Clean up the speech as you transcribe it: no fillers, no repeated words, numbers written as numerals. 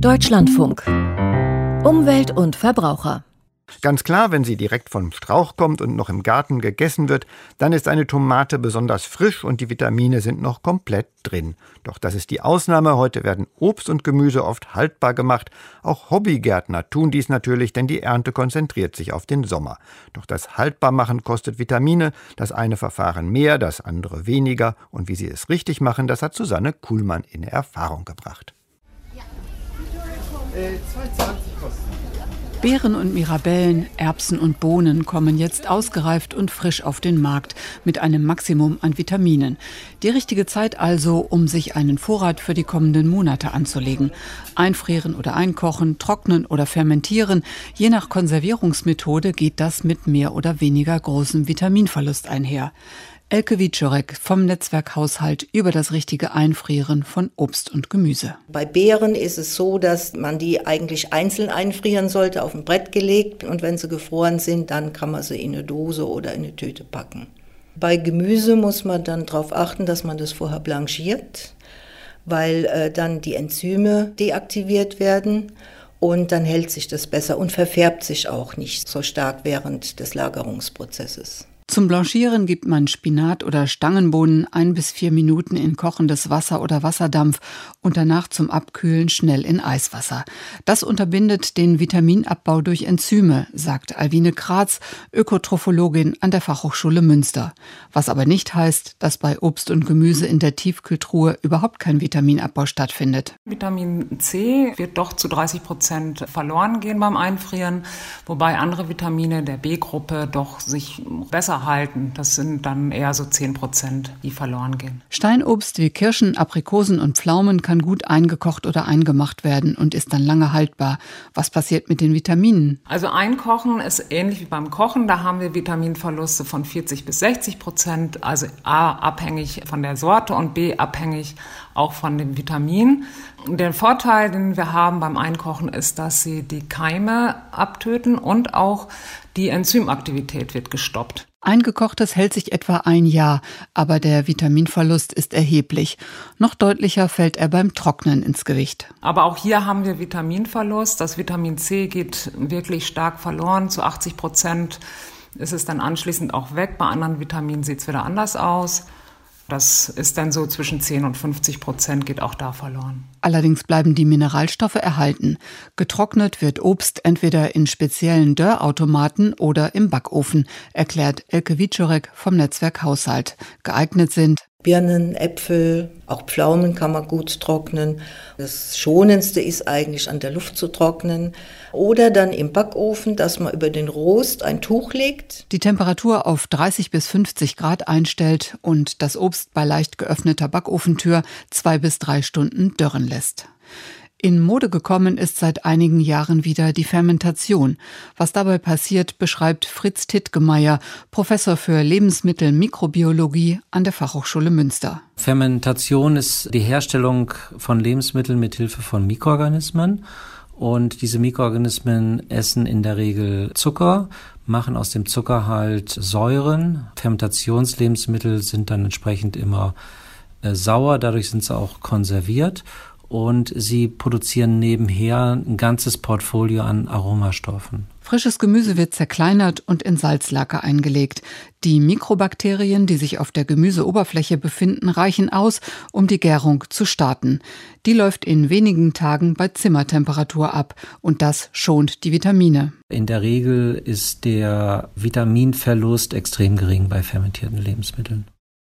Deutschlandfunk. Umwelt und Verbraucher. Ganz klar, wenn sie direkt vom Strauch kommt und noch im Garten gegessen wird, dann ist eine Tomate besonders frisch und die Vitamine sind noch komplett drin. Doch das ist die Ausnahme. Heute werden Obst und Gemüse oft haltbar gemacht. Auch Hobbygärtner tun dies natürlich, denn die Ernte konzentriert sich auf den Sommer. Doch das Haltbarmachen kostet Vitamine. Das eine Verfahren mehr, das andere weniger. Und wie sie es richtig machen, das hat Susanne Kuhlmann in Erfahrung gebracht. 2,20 kosten. Beeren und Mirabellen, Erbsen und Bohnen kommen jetzt ausgereift und frisch auf den Markt mit einem Maximum an Vitaminen. Die richtige Zeit also, um sich einen Vorrat für die kommenden Monate anzulegen. Einfrieren oder einkochen, trocknen oder fermentieren. Je nach Konservierungsmethode geht das mit mehr oder weniger großem Vitaminverlust einher. Elke Wieczorek vom Netzwerk Haushalt über das richtige Einfrieren von Obst und Gemüse. Bei Beeren ist es so, dass man die eigentlich einzeln einfrieren sollte, auf ein Brett gelegt. Und wenn sie gefroren sind, dann kann man sie in eine Dose oder in eine Tüte packen. Bei Gemüse muss man dann darauf achten, dass man das vorher blanchiert, weil dann die Enzyme deaktiviert werden. Und dann hält sich das besser und verfärbt sich auch nicht so stark während des Lagerungsprozesses. Zum Blanchieren gibt man Spinat oder Stangenbohnen 1 bis 4 Minuten in kochendes Wasser oder Wasserdampf und danach zum Abkühlen schnell in Eiswasser. Das unterbindet den Vitaminabbau durch Enzyme, sagt Alwine Kratz, Ökotrophologin an der Fachhochschule Münster. Was aber nicht heißt, dass bei Obst und Gemüse in der Tiefkühltruhe überhaupt kein Vitaminabbau stattfindet. Vitamin C wird doch zu 30% verloren gehen beim Einfrieren, wobei andere Vitamine der B-Gruppe doch sich besser halten. Das sind dann eher so 10%, die verloren gehen. Steinobst wie Kirschen, Aprikosen und Pflaumen kann gut eingekocht oder eingemacht werden und ist dann lange haltbar. Was passiert mit den Vitaminen? Also Einkochen ist ähnlich wie beim Kochen. Da haben wir Vitaminverluste von 40 bis 60%. Also A, abhängig von der Sorte und B, abhängig auch von dem Vitamin. Der Vorteil, den wir haben beim Einkochen, ist, dass sie die Keime abtöten und auch die Enzymaktivität wird gestoppt. Eingekochtes hält sich etwa 1 Jahr, aber der Vitaminverlust ist erheblich. Noch deutlicher fällt er beim Trocknen ins Gewicht. Aber auch hier haben wir Vitaminverlust. Das Vitamin C geht wirklich stark verloren. Zu 80% ist es dann anschließend auch weg. Bei anderen Vitaminen sieht es wieder anders aus. Das ist dann so zwischen 10 und 50% geht auch da verloren. Allerdings bleiben die Mineralstoffe erhalten. Getrocknet wird Obst entweder in speziellen Dörrautomaten oder im Backofen, erklärt Elke Wieczorek vom Netzwerk Haushalt. Geeignet sind Birnen, Äpfel, auch Pflaumen kann man gut trocknen. Das Schonendste ist eigentlich an der Luft zu trocknen. Oder dann im Backofen, dass man über den Rost ein Tuch legt. Die Temperatur auf 30 bis 50 Grad einstellt und das Obst bei leicht geöffneter Backofentür 2 bis 3 Stunden dörren lässt. In Mode gekommen ist seit einigen Jahren wieder die Fermentation. Was dabei passiert, beschreibt Fritz Tittgemeier, Professor für Lebensmittelmikrobiologie an der Fachhochschule Münster. Fermentation ist die Herstellung von Lebensmitteln mit Hilfe von Mikroorganismen. Und diese Mikroorganismen essen in der Regel Zucker, machen aus dem Zucker halt Säuren. Fermentationslebensmittel sind dann entsprechend immer sauer, dadurch sind sie auch konserviert. Und sie produzieren nebenher ein ganzes Portfolio an Aromastoffen. Frisches Gemüse wird zerkleinert und in Salzlake eingelegt. Die Mikrobakterien, die sich auf der Gemüseoberfläche befinden, reichen aus, um die Gärung zu starten. Die läuft in wenigen Tagen bei Zimmertemperatur ab und das schont die Vitamine. In der Regel ist der Vitaminverlust extrem gering bei fermentierten Lebensmitteln.